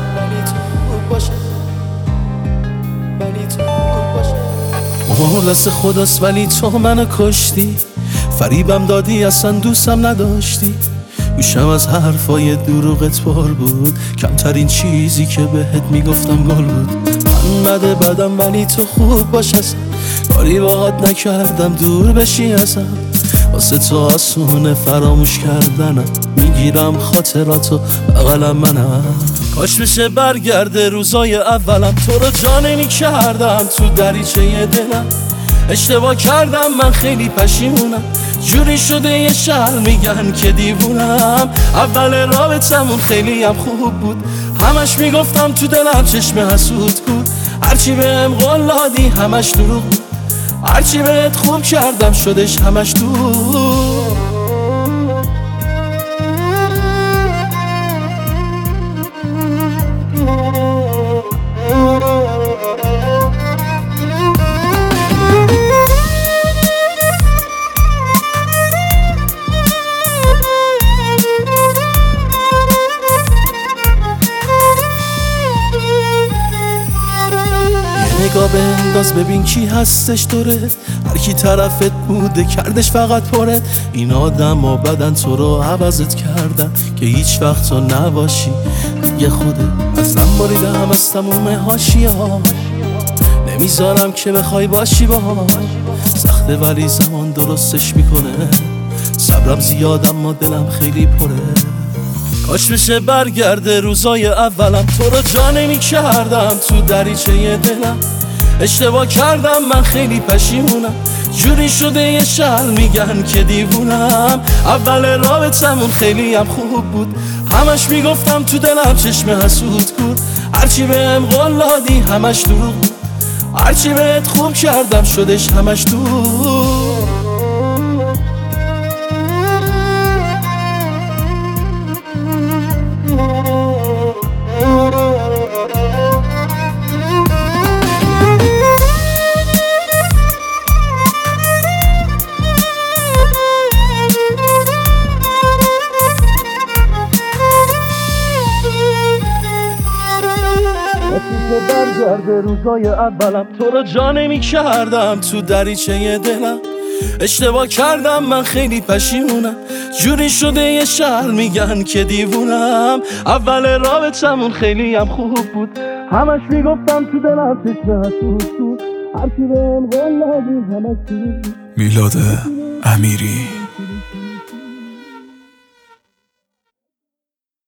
ولی تو خوب باشه، ولی تو خوب باشه. اون دست خداست ولی تو منو کشتی، فریبم دادی اصلا دوستم نداشتی. گوشم از حرفای دروغت پر بود، کمترین چیزی که بهت میگفتم گل بود. من بده بدم ولی تو خوب باش، اصلا کاری باهات نکردم دور بشی ازم. واسه تو آسونه فراموش کردنم، میگیرم خاطراتو بغلم منم. کاش بشه برگرده روزای اولم، تو رو جا نمی کردم تو دریچه دلم. اشتباه کردم من خیلی پشیمونم، جوری شده یه شهر میگن که دیوونم. اول رابطمون خیلی هم خوب بود، همش میگفتم تو دلم چشم حسود بود. هرچی بهم قول دادی همش دروغ بود، هرچی بهت خوب کردم شدش همش دروغ. نگاه بنداز ببین کی هستش دوره، هر کی طرفت بوده کردش فقط پره. این آدم ها بدن تو رو عوضت کردن که هیچ وقت تو نباشی دیگه خوده. ازم بریدم از تموم حاشیه ها، نمیذارم که بخوای باشی باهاش. سخته ولی زمان درستش میکنه، صبرم زیاد اما دلم خیلی پره. کاش بشه برگرده روزای اولم، تو رو جا نمی کردم تو دریچه دلم. اشتباه کردم من خیلی پشیمونم، جوری شده یه شهر میگن که دیوونم. اول رابطمون خیلی هم خوب بود، همش میگفتم تو دلم چشم حسود بود. هرچی بهم قول دادی همش دروغ بود، هرچی بهت خوب کردم شدش همش دروغ. برگرده روزای اولم، تو رو جا نمی کردم تو دریچه دلم. اشتباه کردم من خیلی پشیمونم، جوری شده یه شهر میگن که دیوونم. اول رابطمون خیلی هم خوب بود، همش میگفتم تو دلم چشم حسود بود. هرچی بهم قول دادی همش بود. میلاد امیری.